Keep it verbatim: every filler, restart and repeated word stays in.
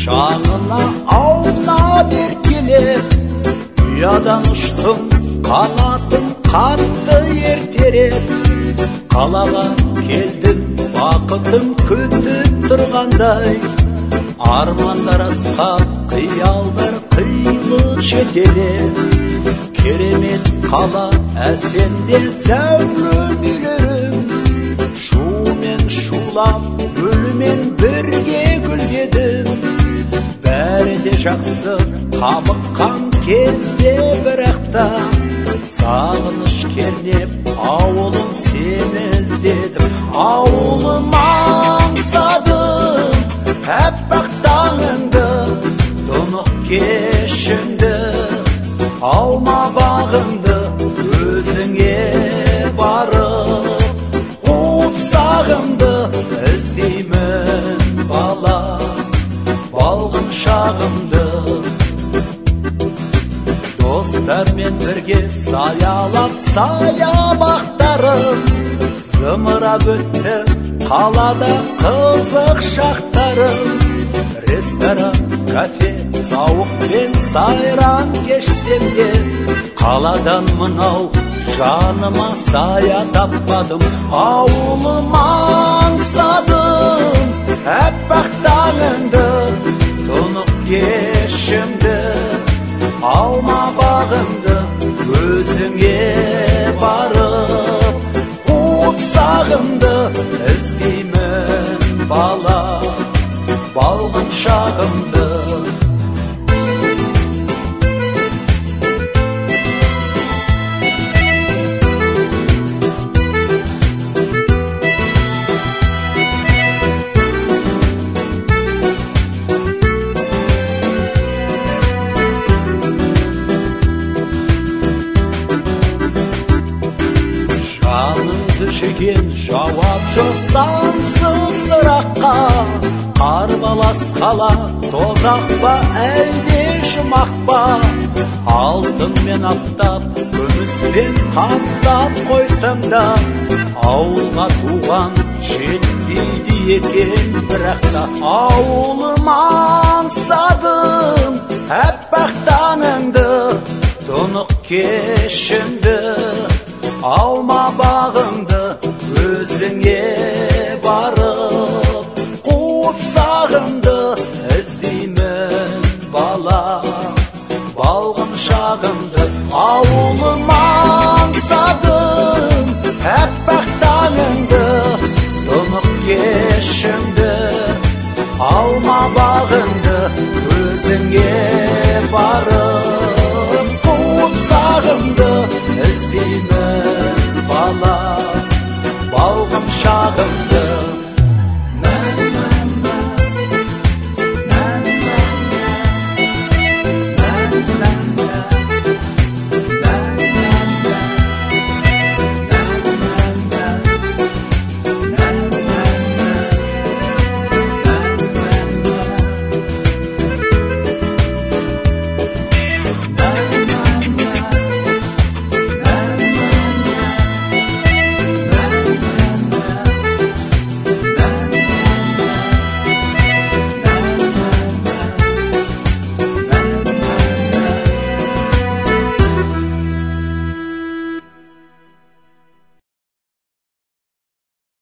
Шаңына аунап еркелеп, ұядан ұштым, қанатым қатты ертереп. Қалаға келдім, бақытым күтіп тұрғандай, армандар асқақ, қиялдар қилы жетелеп. Керемет қала әсемде зәулім үйлерім, шумен шулап, гүлмен бірге гүлдедім. Бәрі де жақсы қабыққан кезде, бірақта сағыныш кернеп, ауылым сені іздедім. Ауылым аңсадым, әппақ таңыңды, тұнық кешіңді, алма бағыңды өзіңе барып, қуып сағымды іздеймін бала, балғын шағымды. Достармен бірге саялап саябақтарым, зымырап өтті қалада қызық шақтарым. Ресторан, кафе, сауық пен сайран кешсем де, қаладан мынау жаныма сая таппадым. Ауылым аңсадым, әппақ таңыңды, тұнық кешімді, алма бағыңды өзіңе барып, қуып сағымды іздеймін бала, балғын шағымды. Жаныңды жеген жауап жоқ сансыз сұраққа, қарбалас қала тозақ па әлде жұмақ па? Алтын мен аптап, күміспен қаптап қойсам да, ауылға туған жетпейді екен бірақта. Ауылым аңсадым, әппақ таңыңды, тұнық кешіңді, алма бағыңды өзіңе барып, қуып сағымды іздеймін бала, балғын шағымды. Ауылым аңсадым, әппақ таңыңды, тұнық кешіңді, алма бағыңды өзіңе барып, қуып сағымды іздеймін